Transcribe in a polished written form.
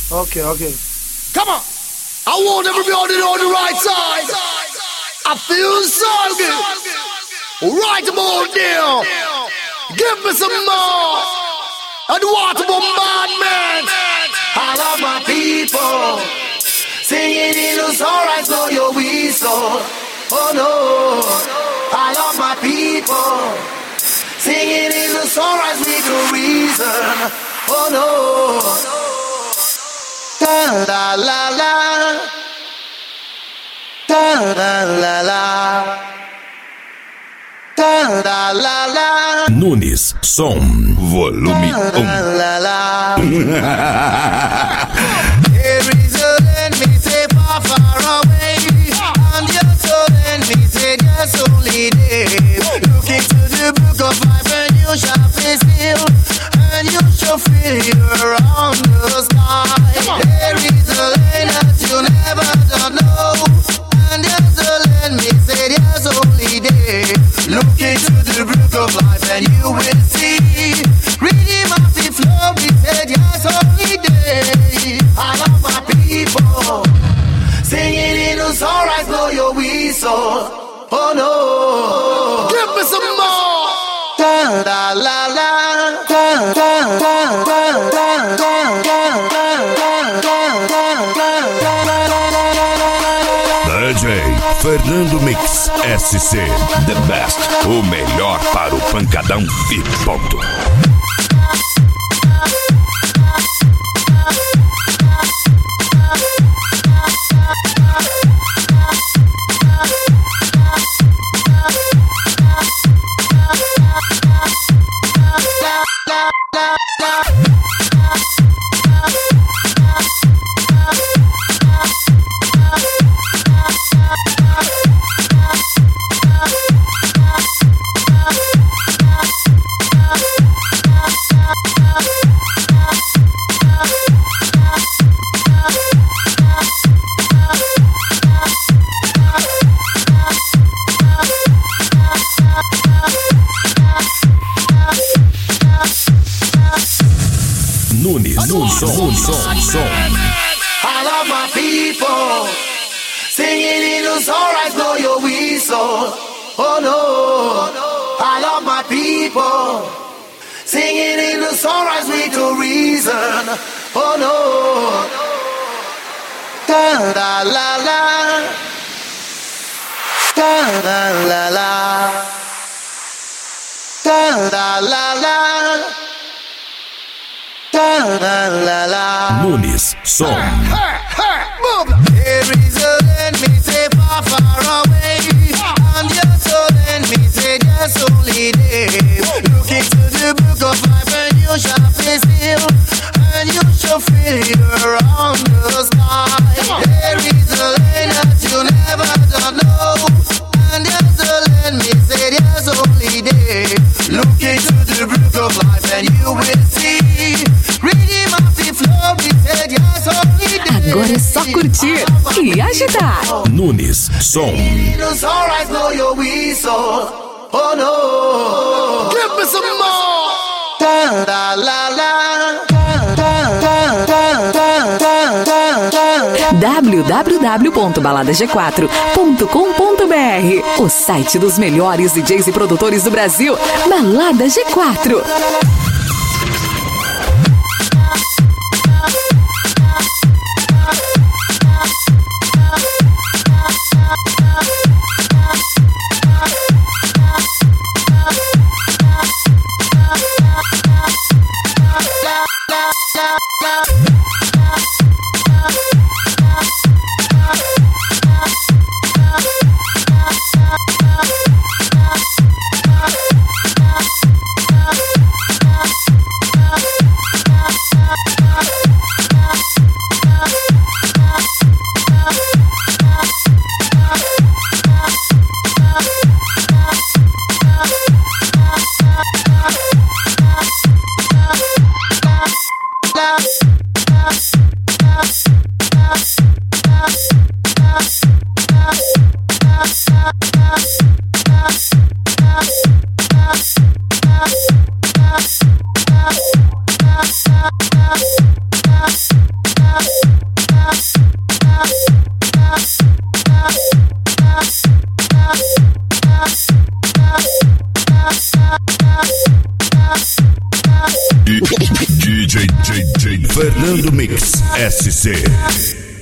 Okay, okay. Come on. I want everybody on the right side. I feel so good. Right about there. Give me some more. And what about man? I love my people. Singing in the sunrise, blow your whistle. Oh no. I love my people. Singing in the sunrise with a reason. Oh no. Da la la la. Da la la la. Da la la la. Nunes Som, volume 1. La la. There is a land me say far, far away, and your soul and me say yes only day. Look into the book of life and you shall be still, and you shall feel around the sky. There is a land that you never don't know, and there's a land me say yes only day. Look into the book of life and you will see. Redeem of the flow, we said yes only day. I love my people. Singing in the sunrise, blow your whistle. Oh no. Give me some more. Da da la la. Da da da da da da da. DJ Fernando Mix SC, the best, o melhor para o pancadão e ponto. Nunes Som. I love my people. Singing in the sunrise, blow your whistle. Oh no. I love my people. Singing in the sunrise with a reason. Oh no. Da da la la. Da da la la. Da da la la. Da da la la. Nunes Som. There is a land me say far, far away, and your soul and me say yes only day. Look into the book of life and you shall be still, and you shall feel around the sky. There is a land that you never don't know, and there's a land me say yes only day. Look into the book of life and you will see. Redeem of the flow, we said yes only day. Agora é só curtir e agitar. Nunes Som. Alright, blow your whistle. Oh no. Give me some more. Da da la la. www.baladag4.com.br, o site dos melhores DJs e produtores do Brasil. Balada G4. DJ Fernando Mix SC.